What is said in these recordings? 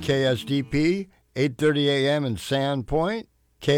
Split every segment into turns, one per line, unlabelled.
KSDP, 8:30 a.m. in Sandpoint,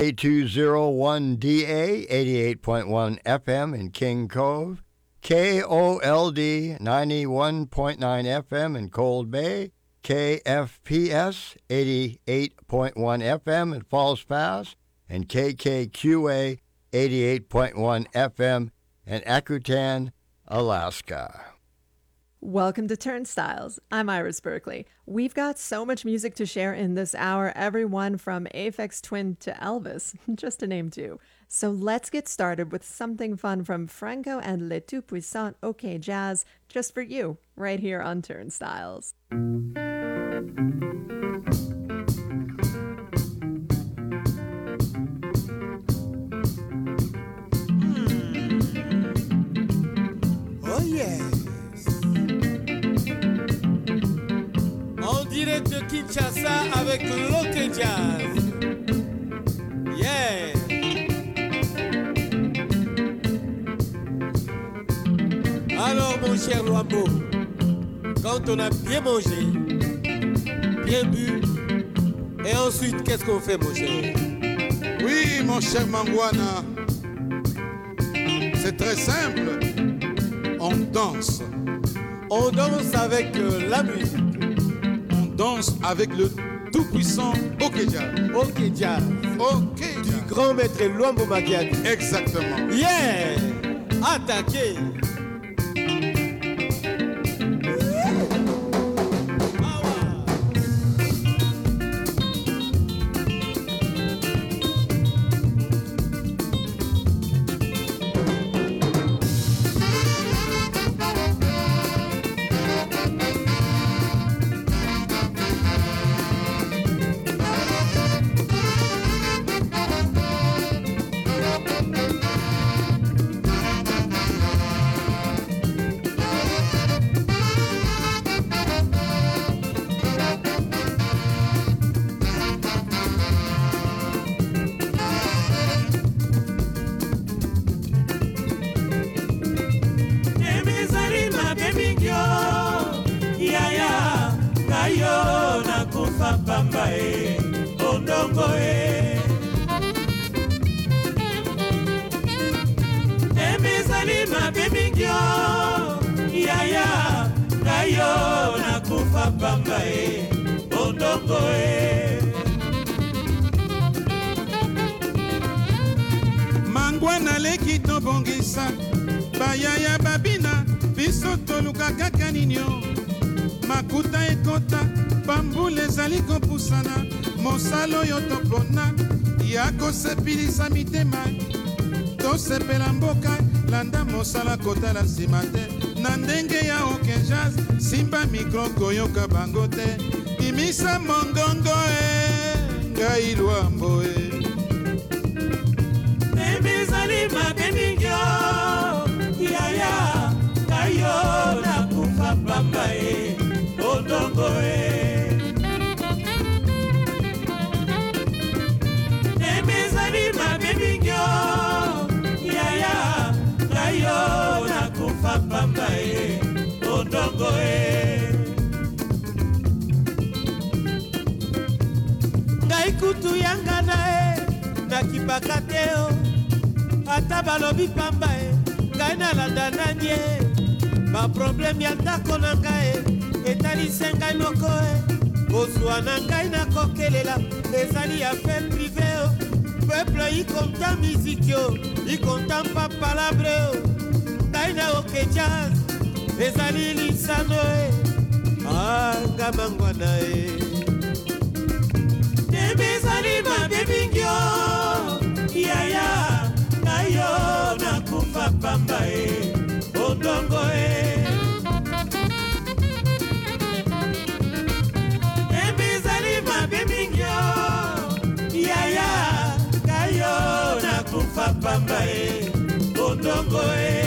K201DA, 88.1 FM in King Cove, KOLD, 91.9 FM in Cold Bay, KFPS, 88.1 FM in Falls Pass, and KKQA, 88.1 FM in Akutan, Alaska.
Welcome to Turnstiles. I'm Iris Berkeley. We've got so much music to share in this hour, everyone from Aphex Twin to Elvis, just to name two. So let's get started with something fun from Franco and Les Tout Puissants OK Jazz, just for you, right here on Turnstiles.
Oh yes. En direct de Kinshasa avec l'OK Jazz. Yeah. Alors mon cher Luambo, quand on a bien mangé, bien bu, et ensuite qu'est-ce qu'on fait mon cher?
Oui mon cher Mangwana, c'est très simple, on danse.
On danse avec la musique.
On danse avec le tout-puissant OK Jazz.
OK Jazz.
OK Jazz.
Du grand maître Luambo Makiadi.
Exactement.
Yeah. Attaquez.
Mangwana leki tobongisa bayaya babina biso toluka kaka ninyo makuta ekota bambula ezali kopusana mosala oyo topona ya kosepelisa mitema tosepela mboka landa mosala kotala nsima te na ndenge ya OK Jazz simba mikro koyoka bango te imisa mongongo ngai Luambo
Ebizali mabengyo yaya kayo na kufa pamba odongo Ebizali mabengyo yaya kayo na kufa pamba odongo ngai kutu yanga na kipaka teo ata balobi pamba ngai nalanda nani baproblème ya ndako na ngai etalise ngai moko kozwa na ngai nakokelela ezali affaire privé peuple ikonta miziki ikonta mpa palabre ngai na OK Jazz ezali lisano anga Mangwana ebezali mabe mingio yaya kayo na kufa pamba odongo ebezali mabe mingio yaya kayo na kufa pamba odongo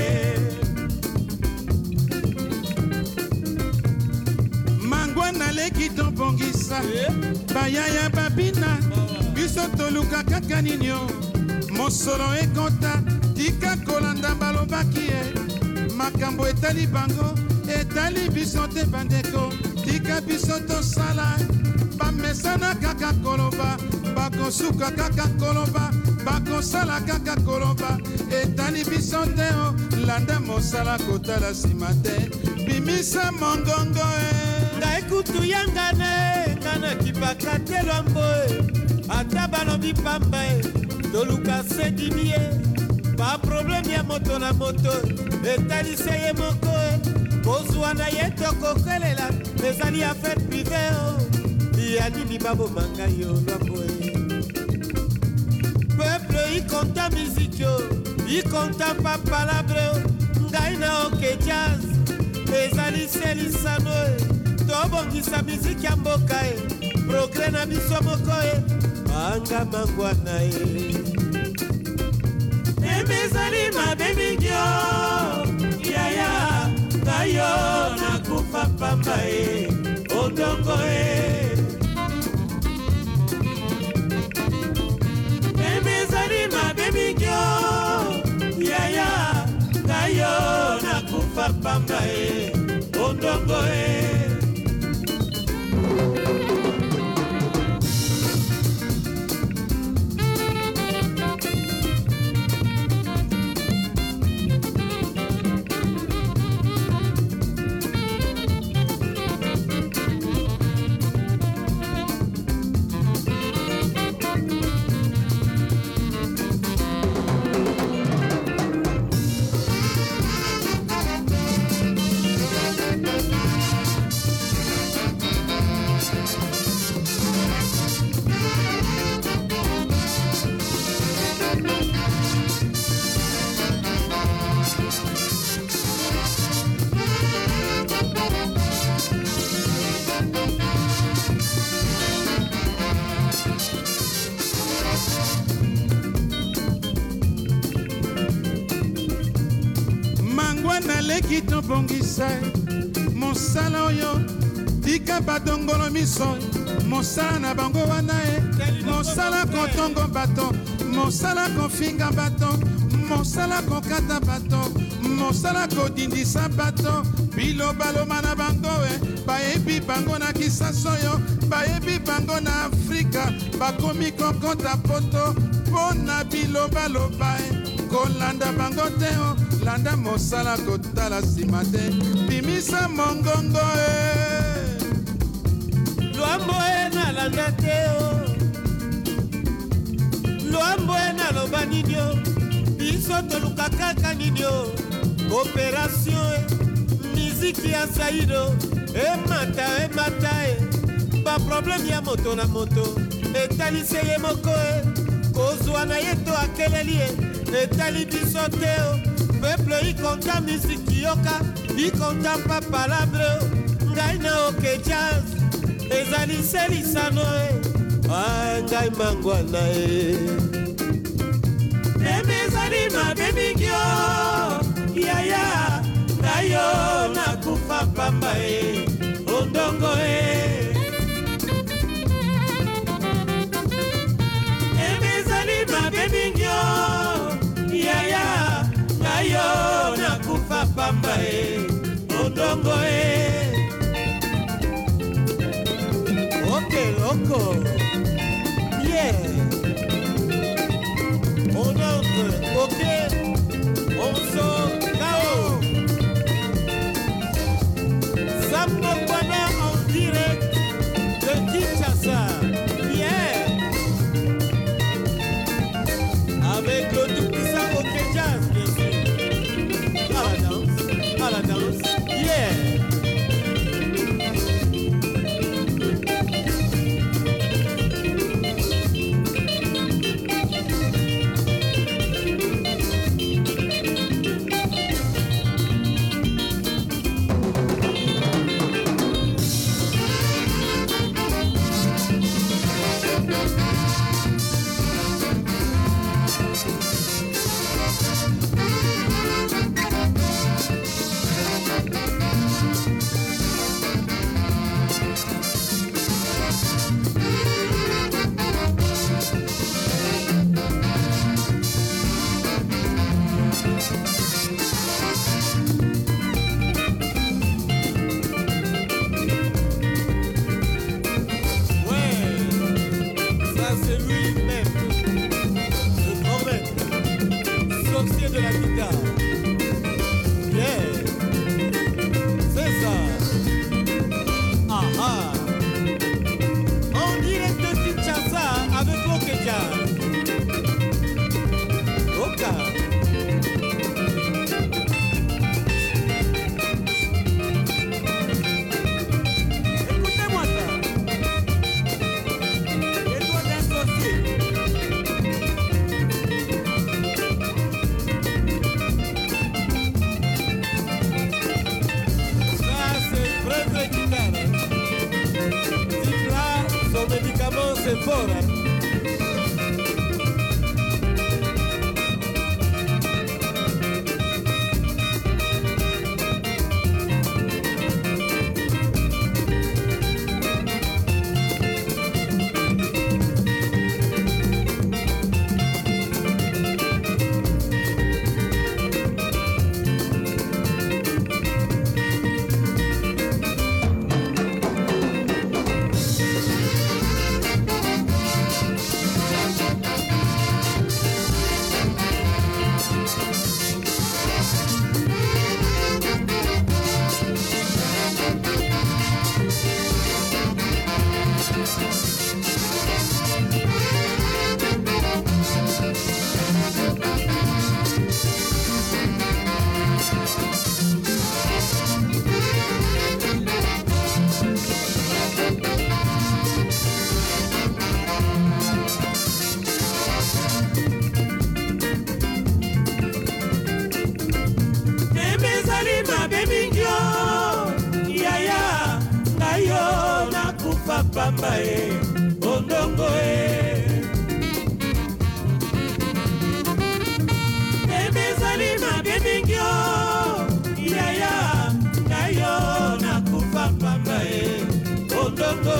Mangwana leki tobongisa bayaya babina biso toluka kaka ninyo mosolo ekota tika kolanda balobaki makambo etali bango etali biso te bandeko tika biso tosala bakopesana kaka koloba, bakosuka kaka koloba, bakosala kaka koloba, etali biso te o, landa mosala kotala nsima te, bimisa mongongo
ngai kutu yanga ne ngana kipaka te lwambo ata balobi pamba toluka sedimi ba problème ya moto na moto etalise ye moko kozwa na ye tokokelela ezali affaire privé ya nini baboma ngai yo lwambo peuple ikonta miziki ikonta pa palabre ngai na oke jazz ezali selisano tobongisa miziki ya mboka progre na biso moko anga mangwana emezali mabe mingi yaya ngayo nakufa pamba odongo emezali mabe mingi yaya ngayo nakufa pamba odongo
naleki tobongisa mosala oyo tika badongolo miso mosala na bango wana mosala kotongo bato mosala kofinga bato mosala kokata bato mosala kodindisa bato bilobaloma na bango bayebi bango na kisasa oyo bayebi bango na afrika bakomi kokota poto mpo na bilobaloba kolanda bango te landa mosala kotala nsima te bimisa mongongo
lwambo nalanda te lwambo naloba nini biso toluka kaka nini operation miziki ya saido emata baproblème ya moto na moto etalise ye moko kozwa na ye to akeleli etali biso te peuple ikonta miziki yoka ikonta mpa palabre ngai na oke jazz ezali selisano ngai mangwana emezali mabe mingi yaya ngai yo nakufa pamba ondongo emezali mabe mingi yaya ngai yo nakufa pamba ondongo oke loko yeah on entre ok on sort KO Sambo Bwana en direct de Kinshasa yeah avec le tout puissant OK Jazz bien sûr à la danse yeah de la guitare. Yeah, c'est ça. Ah ah. En direct de Kinshasa avec Okeja. Oka. Écoutez-moi ça. Les doigts d'un sorcier. Ça, c'est une vraie guitare. Type là, son médicament, c'est fort. Hein. Pamba ondongo ebezali mabe mingi yaya nayo nakufa pamba ondongo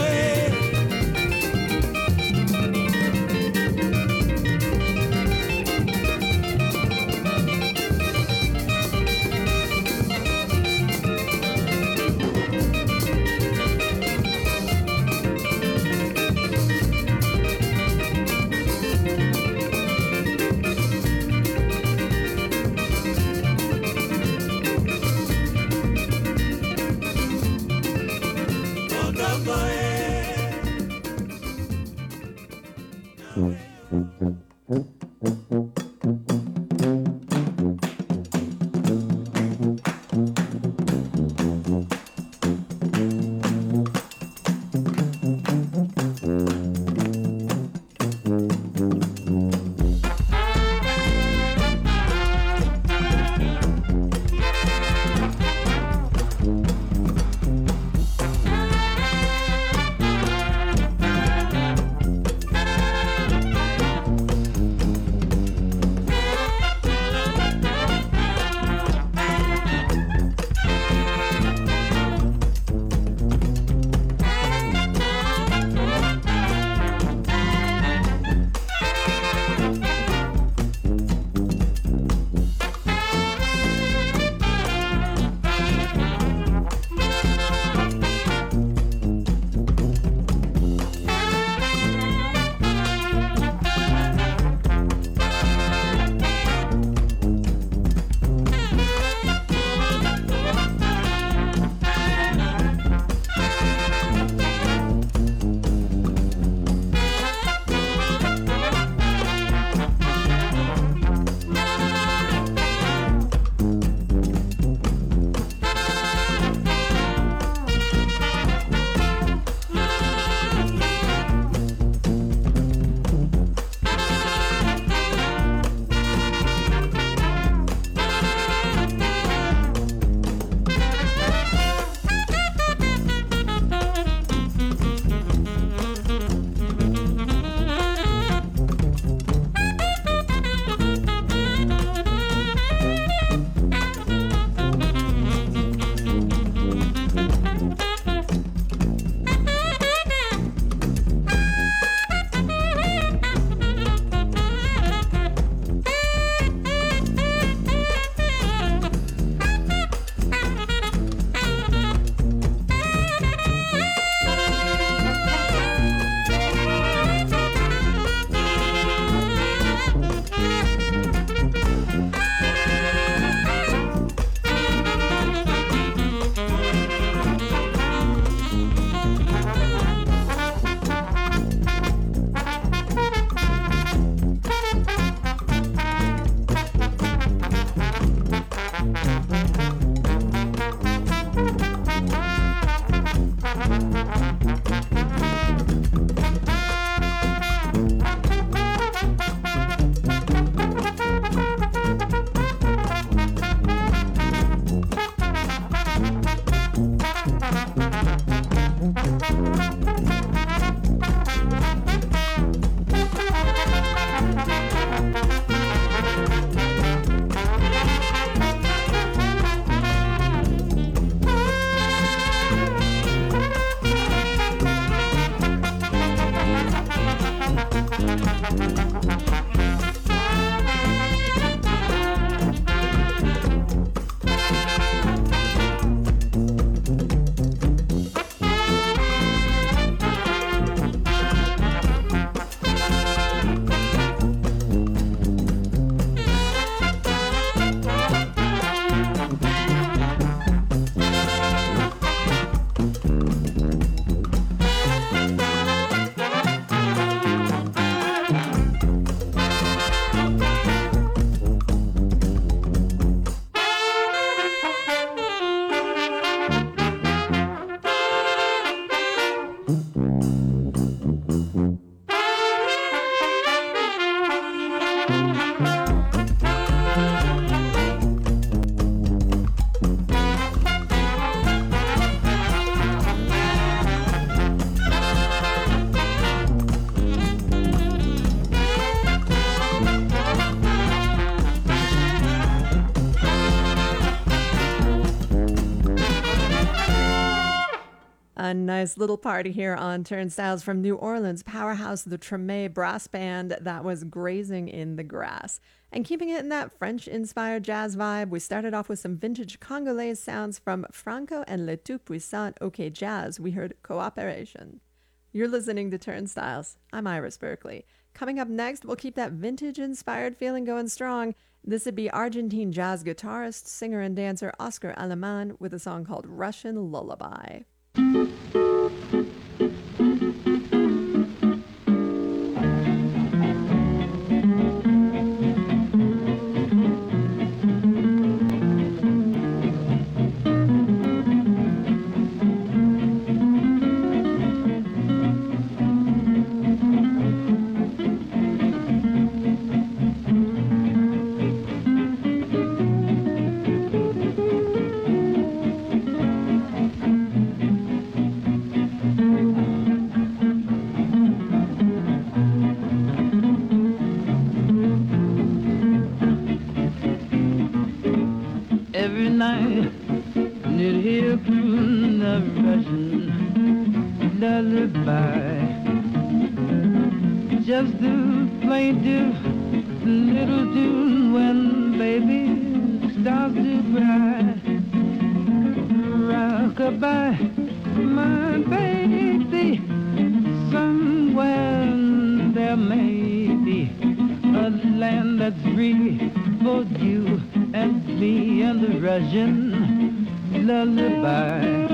A nice little party here on Turnstiles from New Orleans powerhouse, the Treme Brass Band, that was Grazing in the Grass. And keeping it in that French-inspired jazz vibe, we started off with some vintage Congolese sounds from Franco and Le Tout-Puissant OK Jazz. We heard Cooperation. You're listening to Turnstiles. I'm Iris Berkeley. Coming up next, we'll keep that vintage-inspired feeling going strong. This would be Argentine jazz guitarist, singer, and dancer Oscar Aleman with a song called Russian Lullaby.
Just the plaintive little tune when baby starts to cry. Rockabye, my baby, somewhere there may be a land that's free for you and me and the Russian lullaby.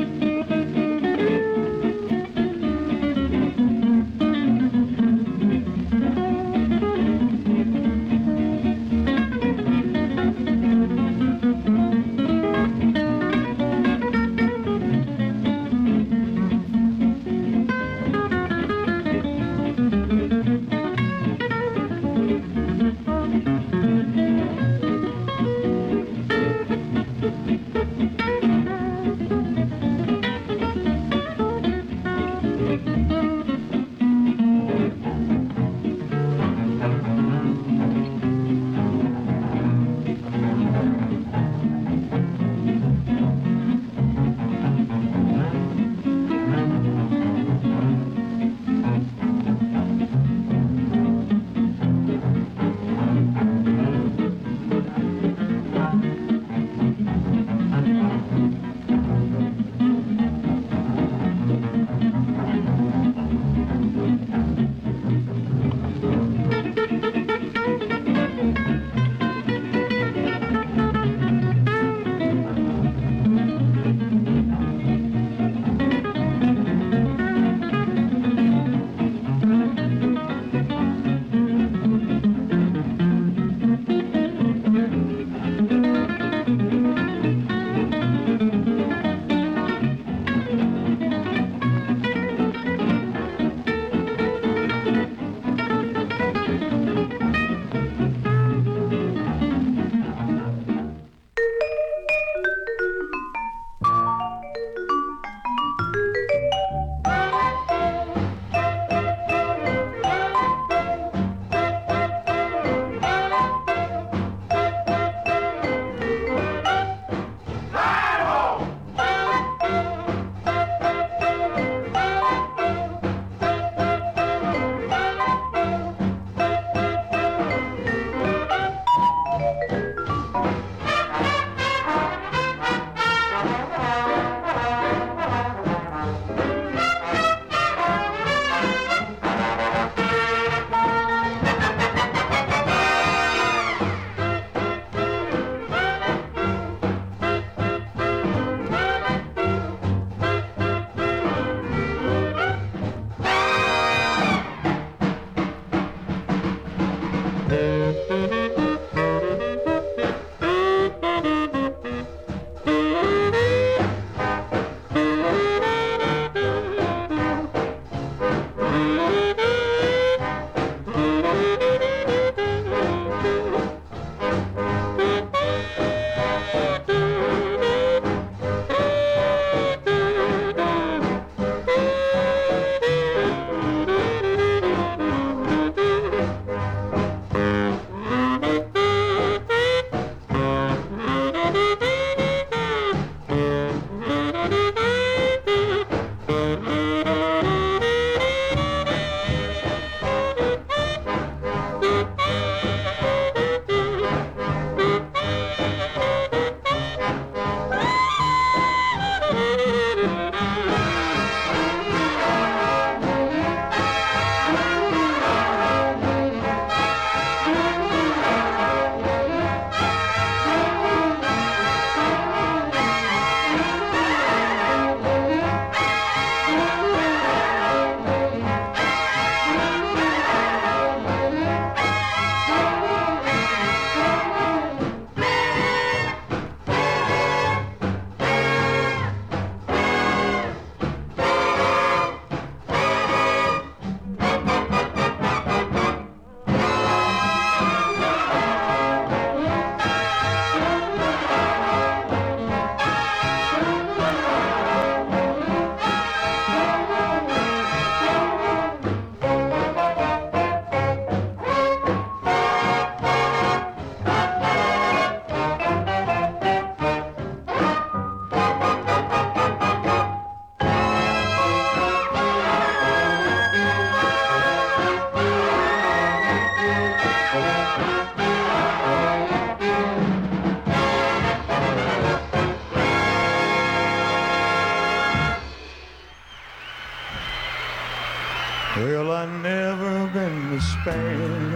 Well, I never been to Spain,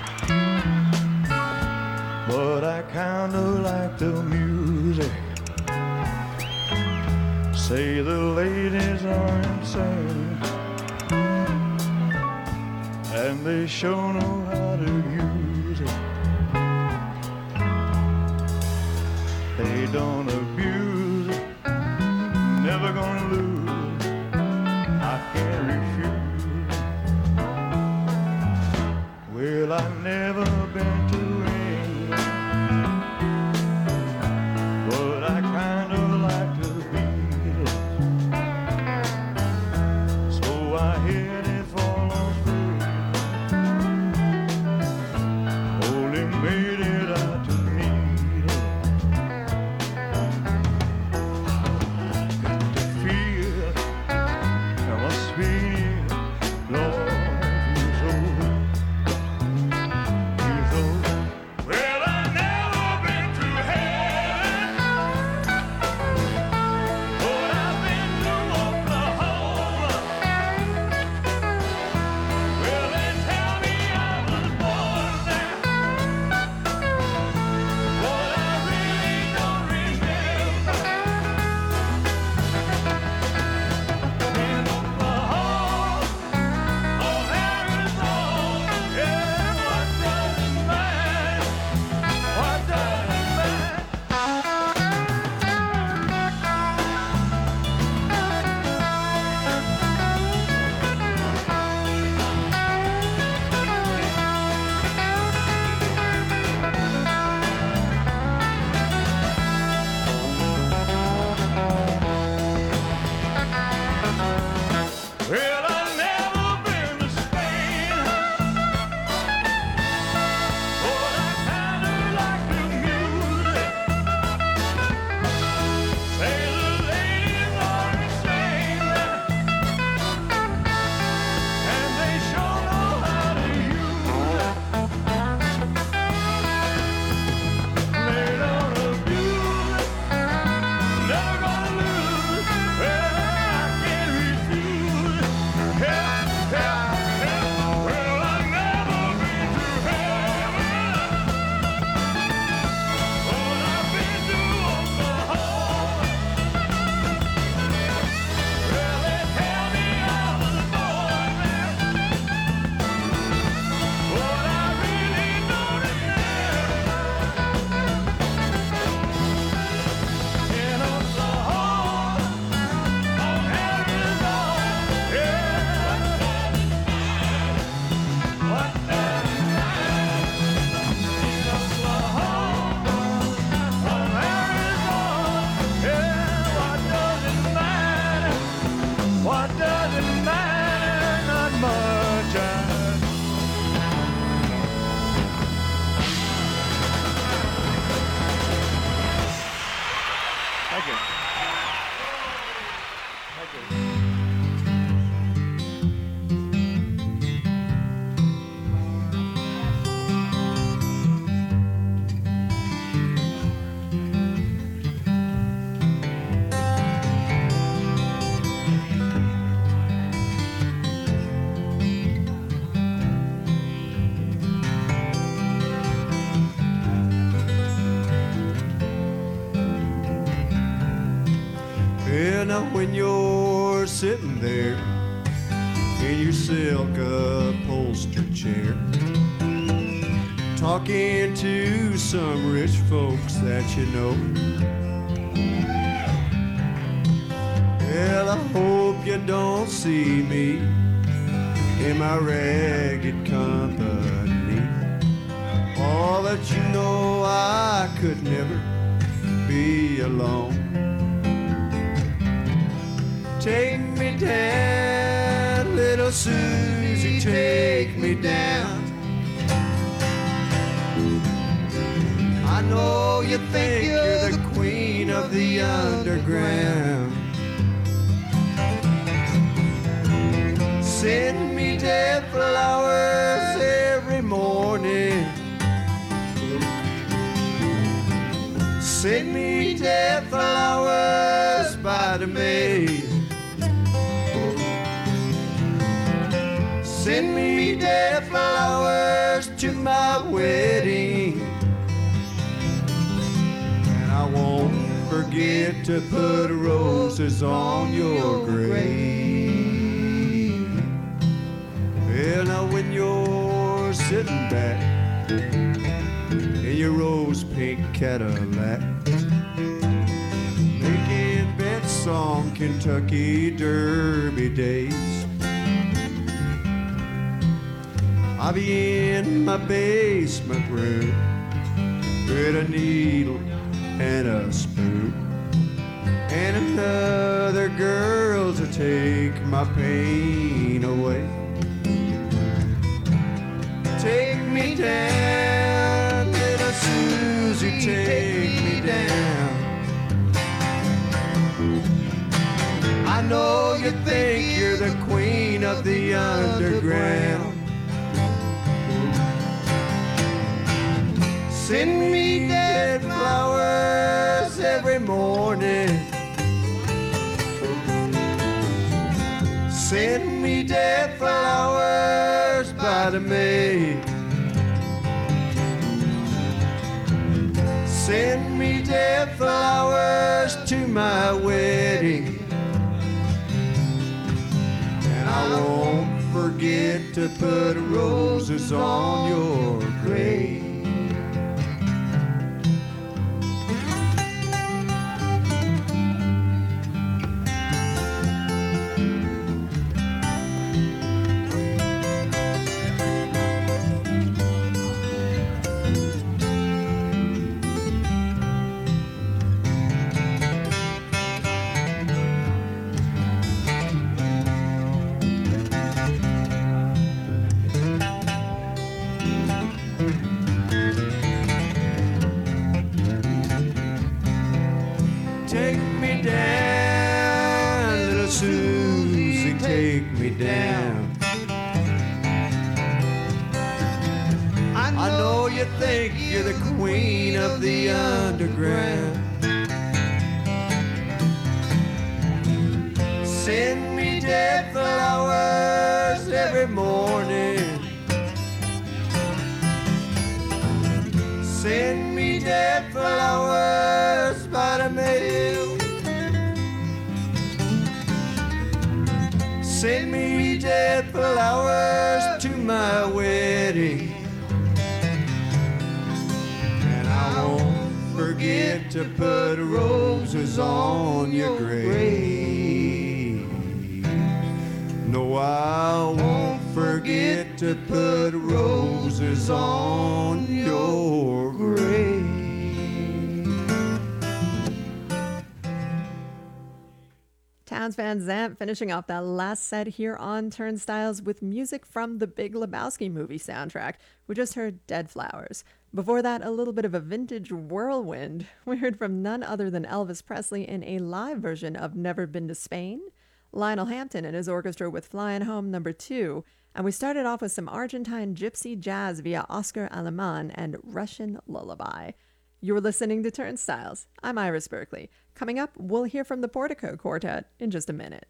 but I kinda like the music. Say the ladies are insane, and they sure know how to use it. They don't abuse it, never gonna lose, I can't refuse. Well, I've never been to England, but I kinda like to beat it. So I headed for Las Vegas, only made it out to meet it. Got to feel my sweet Lord, he's over. Well, I've never been to heaven, but I've been to Oklahoma. Well, they tell me I was born there, but I really don't remember. In Oklahoma, oh, Arizona, yeah, what doesn't matter? What doesn't matter? Well, I've never been to Spain, but I kinda like the music. Say the ladies are insane, and they sure know how to use it. They don't abuse it, never gonna lose. Well, I can't refuse. Yeah, yeah, yeah. Well, I've never been to heaven, but I've been to Oklahoma. Well, they tell me I was born there, but I really don't remember. In Oklahoma, oh, Arizona, yeah. What doesn't matter? In Oklahoma, oh, Arizona, yeah. What doesn't matter? What doesn't matter? Not much. Thank you. Thank you.
Well, now when you're sitting there in your silk upholstered chair, talking to some rich folks that you know, well, I hope you don't see me in my ragged company. All that you know, I could never be alone. Take me down, little Susie, take me down. I know you think you're the queen of the underground. Send me dead flowers every morning. Send me dead flowers by the maid. Send me dead flowers to my wedding, and I won't forget to put roses on your grave. Well, now when you're sitting back in your rose pink Cadillac, making bets on Kentucky Derby days, I'll be in my basement room with a needle and a spoon, and another girl to take my pain away. Take me down, little Susie, take me down. I know you think you're the queen of the underground. Send me dead flowers every morning. Send me dead flowers by the May. Send me dead flowers to my wedding, and I won't forget to put roses on your grave. Take me down, little Susie, take me down. I know you think you're the queen of the underground. Send me dead flowers every morning. Send me dead flowers by the mail. Send me dead flowers to my wedding, and I won't forget to put roses on your grave. No, I won't forget to put roses on your grave.
Townes Van Zandt finishing off that last set here on Turnstiles with music from the Big Lebowski movie soundtrack. We just heard Dead Flowers. Before that, a little bit of a vintage whirlwind. We heard from none other than Elvis Presley in a live version of Never Been to Spain, Lionel Hampton and his orchestra with Flying Home No. 2, and we started off with some Argentine gypsy jazz via Oscar Aleman and Russian Lullaby. You're listening to Turnstiles. I'm Iris Berkeley. Coming up, we'll hear from the Portico Quartet in just a minute.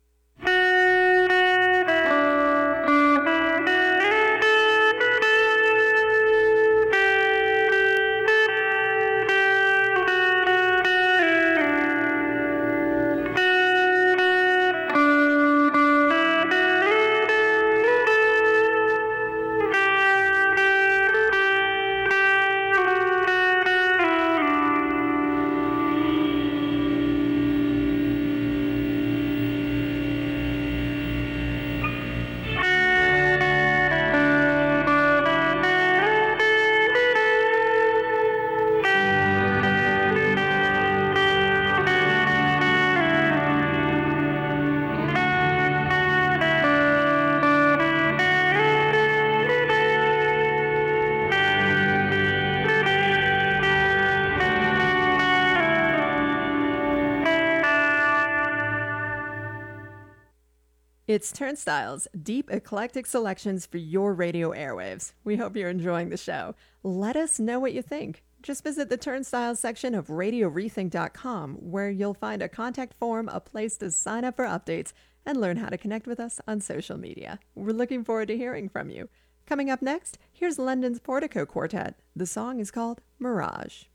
It's Turnstiles, deep eclectic selections for your radio airwaves. We hope you're enjoying the show. Let us know what you think. Just visit the Turnstiles section of RadioRethink.com, where you'll find a contact form, a place to sign up for updates, and learn how to connect with us on social media. We're looking forward to hearing from you. Coming up next, here's London's Portico Quartet. The song is called Mirage.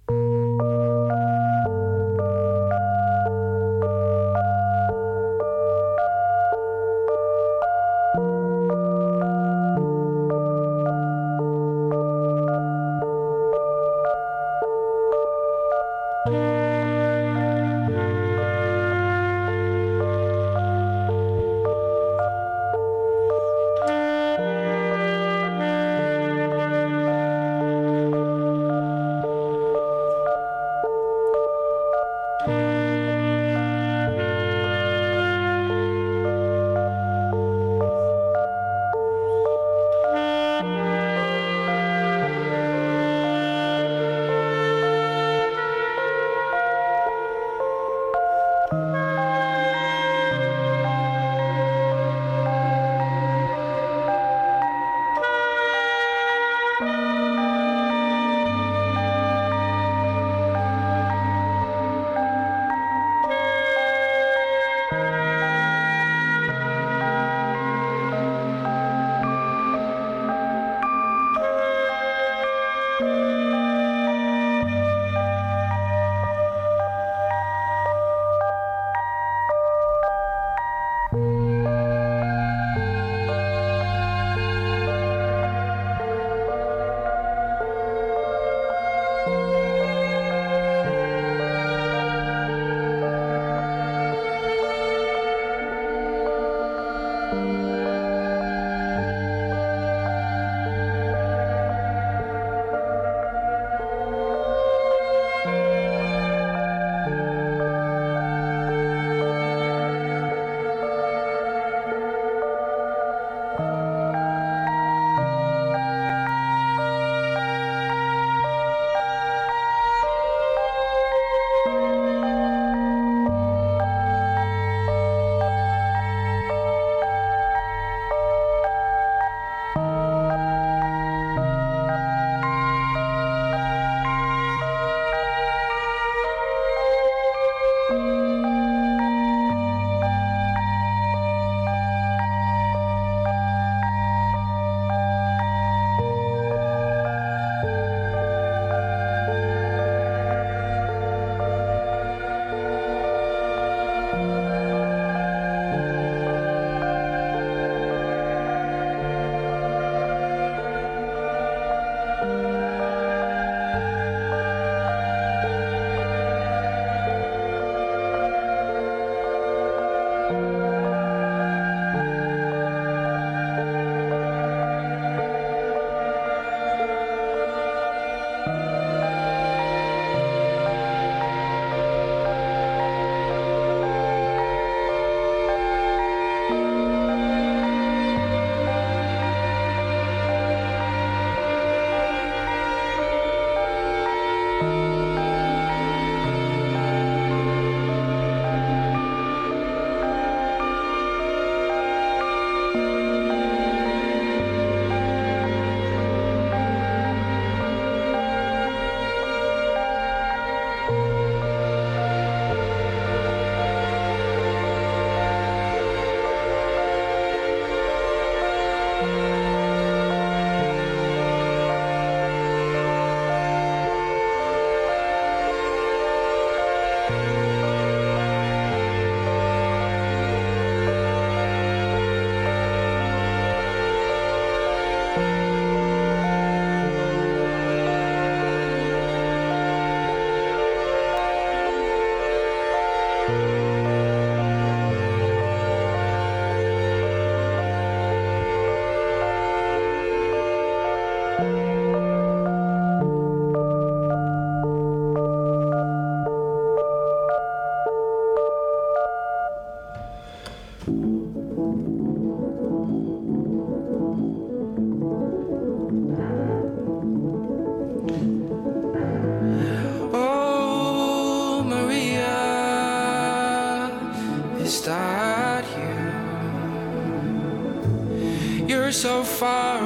You're so far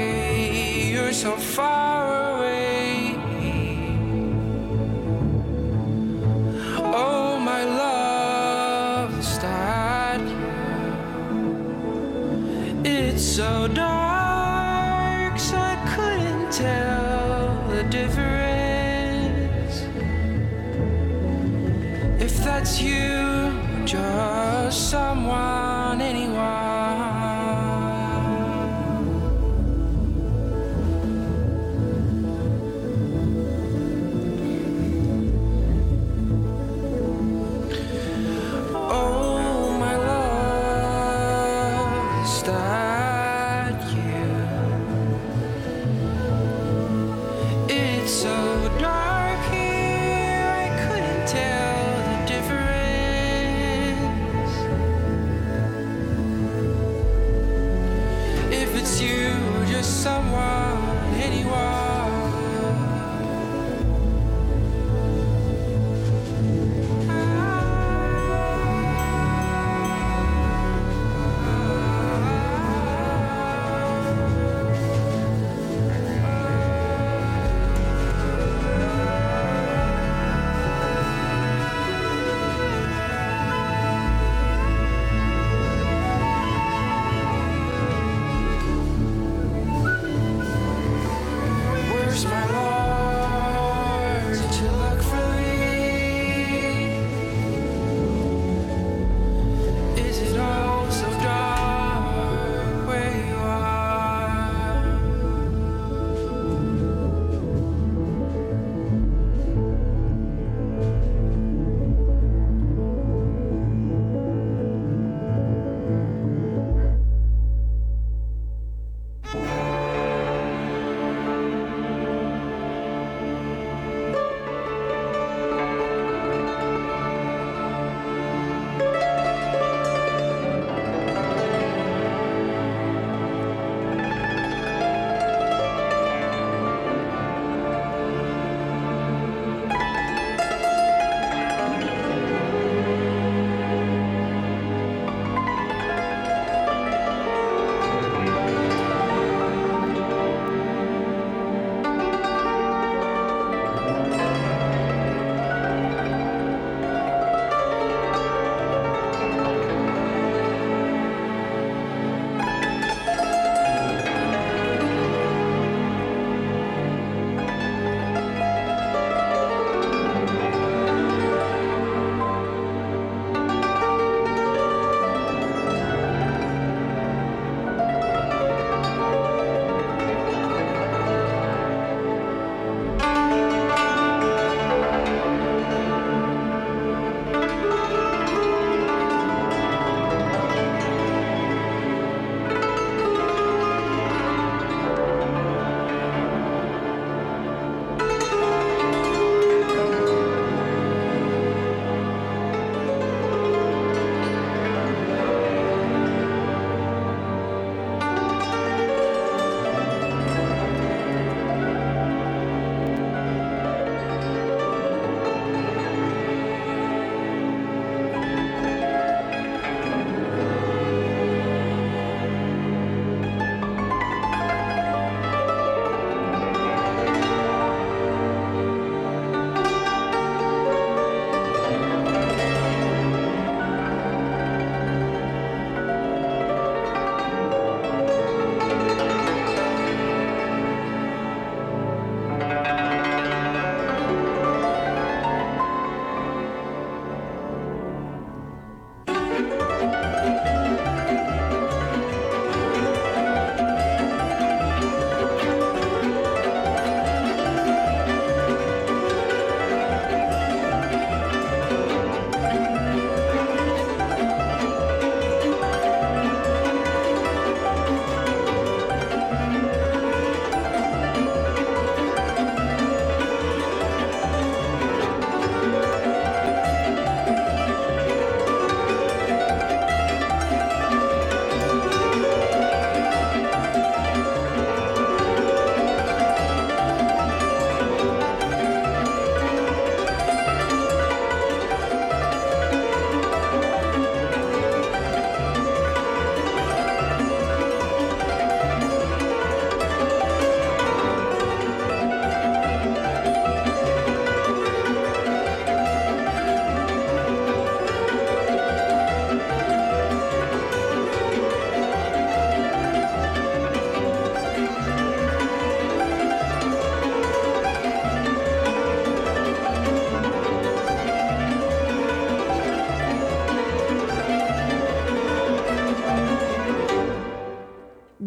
away, you're so far away. Oh, my love, is that you? It's so dark, so I couldn't tell the difference. If that's you, just someone, anyone.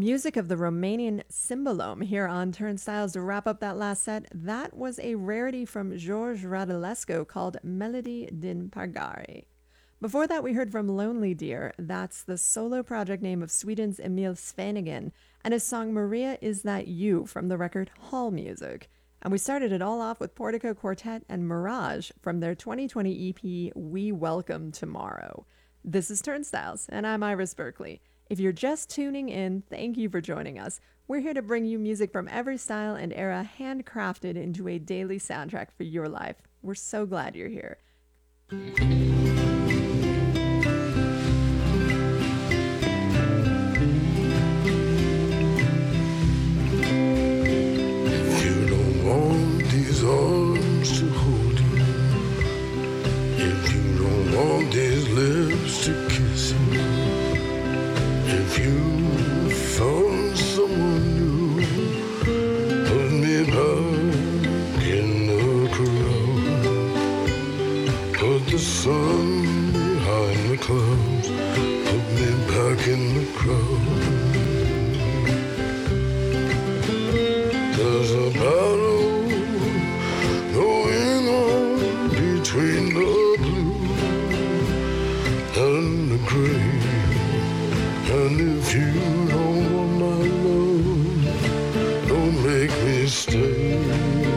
Music of the Romanian Cimbalom here on Turnstiles to wrap up that last set. That was a rarity from George Radulescu called Melody din Pargari. Before that, we heard from Lonely Deer. That's the solo project name of Sweden's Emil Svenningen, and his song Maria Is That You from the record Hall Music. And we started it all off with Portico Quartet and Mirage from their 2020 EP We Welcome Tomorrow. This is Turnstiles, and I'm Iris Berkeley. If you're just tuning in, thank you for joining us. We're here to bring you music from every style and era, handcrafted into a daily soundtrack for your life. We're so glad you're here.
If you don't want these arms to hold you, if you don't want these lips to kiss you, if you found someone new, put me back in the crowd. Put the sun behind the clouds. Put me back in the crowd. There's a battle going on between the blue and the gray. And if you don't want my love, don't make me stay.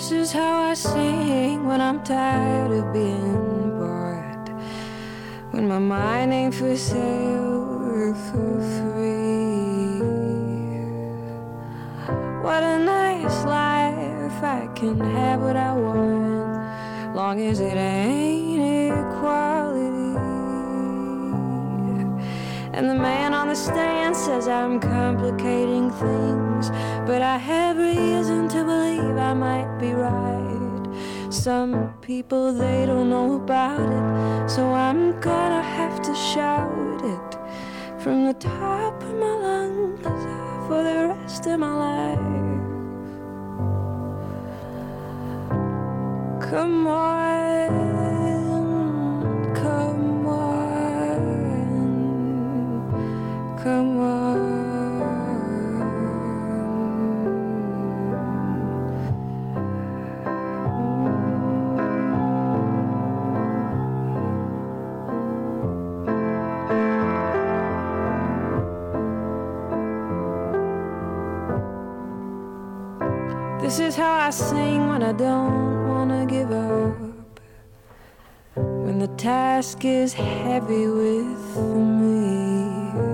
This is how I sing when I'm tired of being bored, when my mind ain't for sale or for free. What a nice life, I can have what I want, long as it ain't equality. And the man on the stand says I'm complicating things, but I have reason to believe I might be right. Some people, they don't know about it, so I'm gonna have to shout it from the top of my lungs for the rest of my life. Come on, come on, come on. This is how I sing when I don't wanna give up, when the task is heavy with me.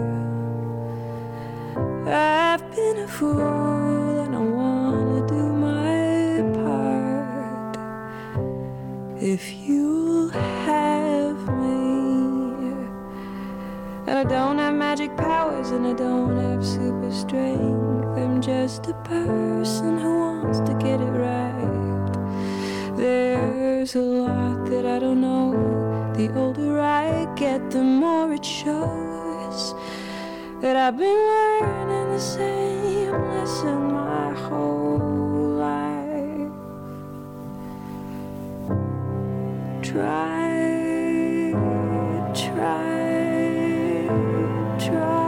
I've been a fool and I wanna do my part. If you'll have me, and I don't have magic powers and I don't have super strength, I'm just a person who wants to get it right. There's a lot that I don't know. The older I get, the more it shows that I've been learning the same lesson my whole life. Try, try, try.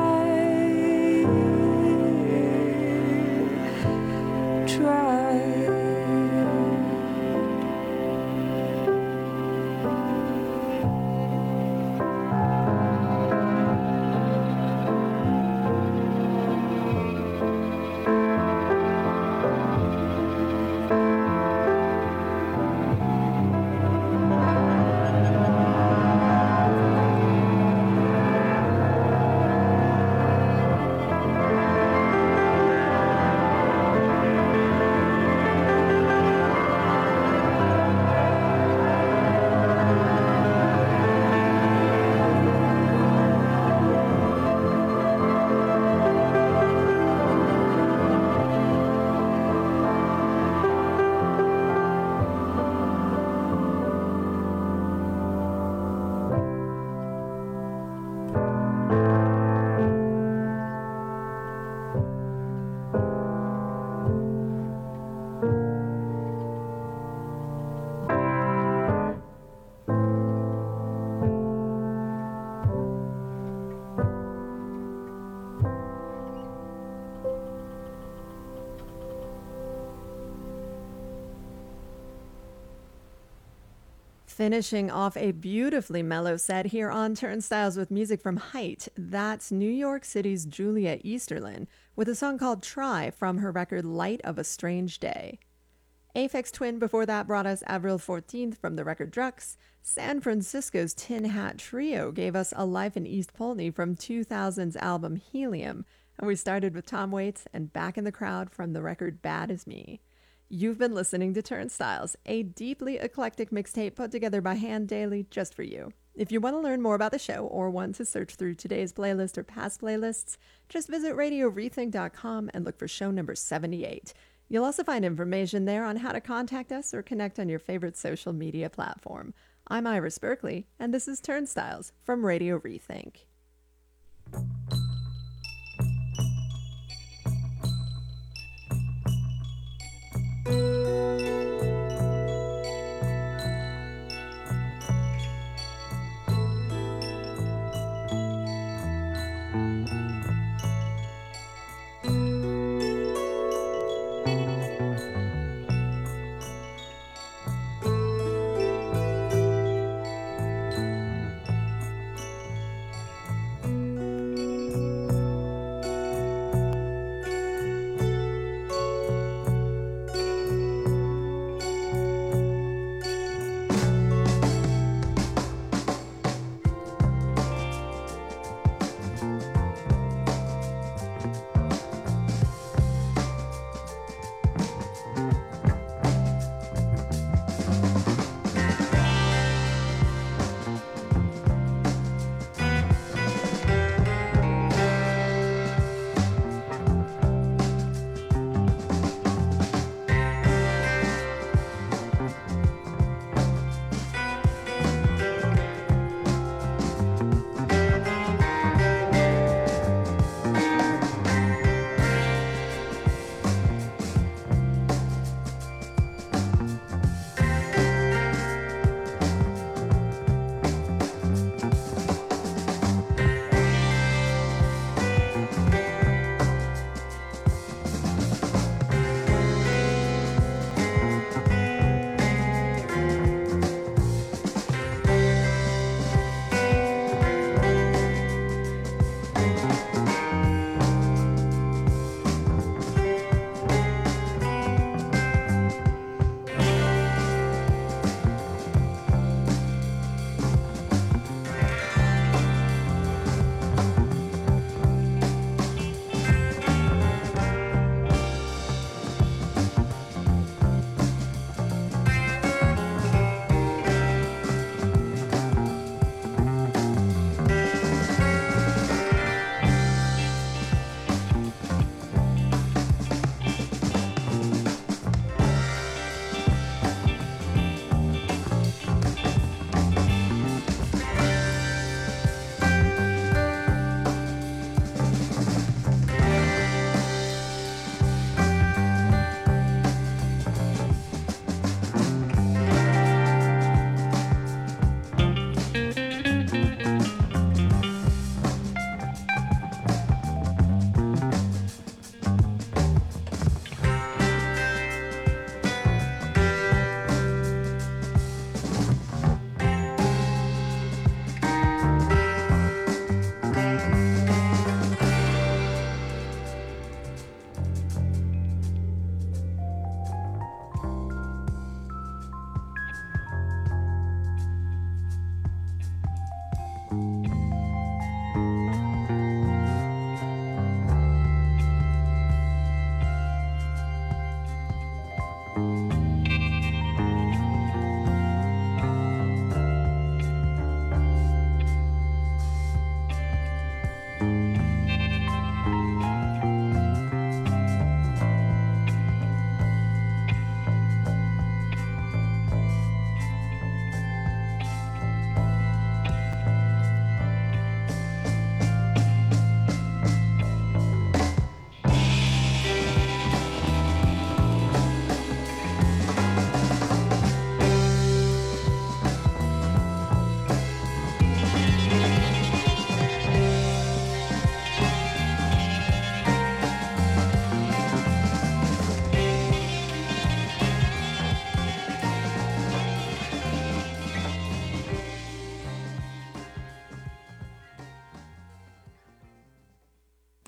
Finishing off a beautifully mellow set here on Turnstiles with music from Height. That's New York City's Julia Easterlin with a song called Try from her record Light of a Strange Day. Aphex Twin before that brought us Avril 14th from the record Drux. San Francisco's Tin Hat Trio gave us A Life in East Polney from 2000's album Helium. And we started with Tom Waits and Back in the Crowd from the record Bad As Me. You've been listening to Turnstiles, a deeply eclectic mixtape put together by Hand Daily just for you. If you want to learn more about the show or want to search through today's playlist or past playlists, just visit RadioRethink.com and look for show number 78. You'll also find information there on how to contact us or connect on your favorite social media platform. I'm Iris Berkeley, and this is Turnstiles from Radio Rethink.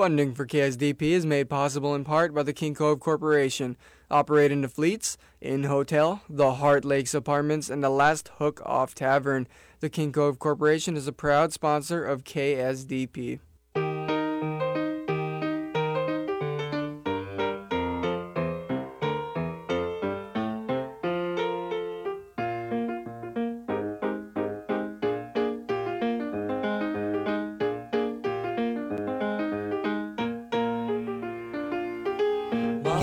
Funding for KSDP is made possible in part by the King Cove Corporation, operating the Fleets, Inn Hotel, the Heart Lakes Apartments, and the Last Hook Off Tavern. The King Cove Corporation is a proud sponsor of KSDP.